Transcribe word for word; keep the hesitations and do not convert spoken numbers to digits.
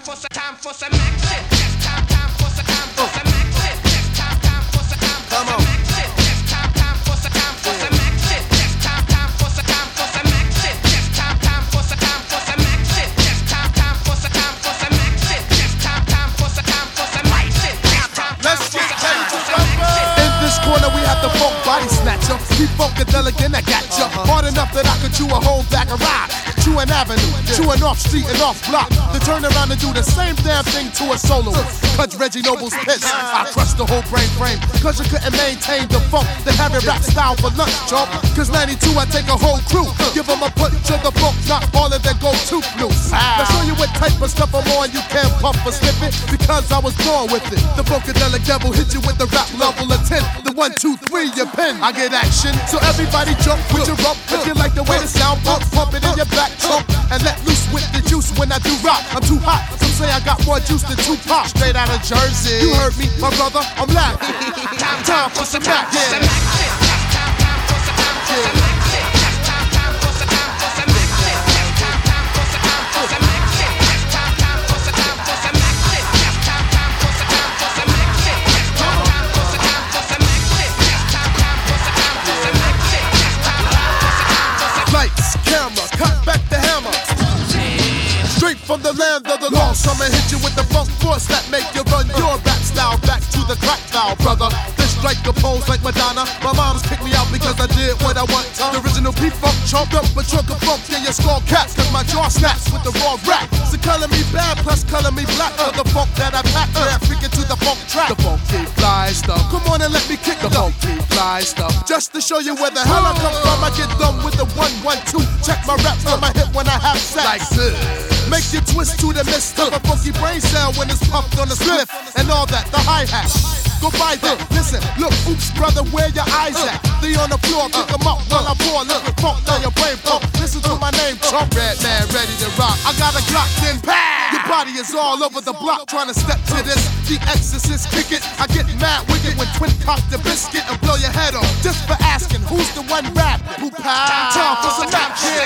for some time for some action. It's time, time for some time for some action. It's time, time for some time for some action. It's time, time for some time for some action. It's time, time for some time for some action. It's time, time for some time for some action. It's time, time for some time for some action. It's time, time for some time for some action. Let's get ready to rumble. In this corner we have the funk body snatcher. Keep funkadelic and I got ya. Hard enough that I could chew a whole bag of ride. Chew an avenue, chew an off street and off block. To turn around and do the same damn thing to a soloist. Cut Reggie Noble's piss. I crushed the whole brain frame. Cause you couldn't maintain the funk. They have it rap style for lunch, chump. Cause ninety-two I take a whole crew. Give them a punch of the funk, not all of their go-to blues. Now show you what type of stuff I'm on. You can't puff or slip it. Because I was born with it. The funkadelic devil hit you with the rap level of ten. The one, two, three, your pen. I get action. So everybody jump with your rump. If you like the way the sound pump, pump it in your back trunk. And let loose with the juice when I do rock. I'm too hot. Some say I got more juice than Tupac. Straight out of Jersey. You heard me, my brother. I'm loud. time, time for some action. Yeah. Time, time for some time for some action. Time, time for some time for some action. Time, time for some time for some action. Time, time for some time for some action. Time, time for some time for some action. Time, time for some time for some action. Time, time for some time for some action. Time, time for some time for some action. Lights, camera, cut back the hammer. Straight from the land of the lost, I'ma hit you with the funk force that make you run your rap style back to the crack style, brother. This strike a pose like Madonna. My mom's kicked me out because I did what I want. The original P-Funk chunked up a trunk of funk in your skull caps. Cause my jaw snaps with the raw rap. So color me bad, plus color me black. For the funk that I pack, yeah, freaking to the funk track. The funky fly stuff. Come on and let me kick the funky fly stuff. Just to show you where the hell I come from, I get done with the one, one, two. Check my raps on my hip when I have sex. Like this. Make you twist to the mist of a funky brain cell when it's pumped on the spliff and all that, the hi-hat. Go by that, listen, look, oops, brother, where your eyes at? They on the floor, pick them up while I pour a little funk down your brain pump. Listen to my name, Trump, red man, ready to rock. I got a Glock, then pow! Your body is all over the block trying to step to this. The Exorcist, kick it. I get mad wicked when twin cock the biscuit and blow your head off. Just for asking, who's the one rapping? Who pow? Time for some action.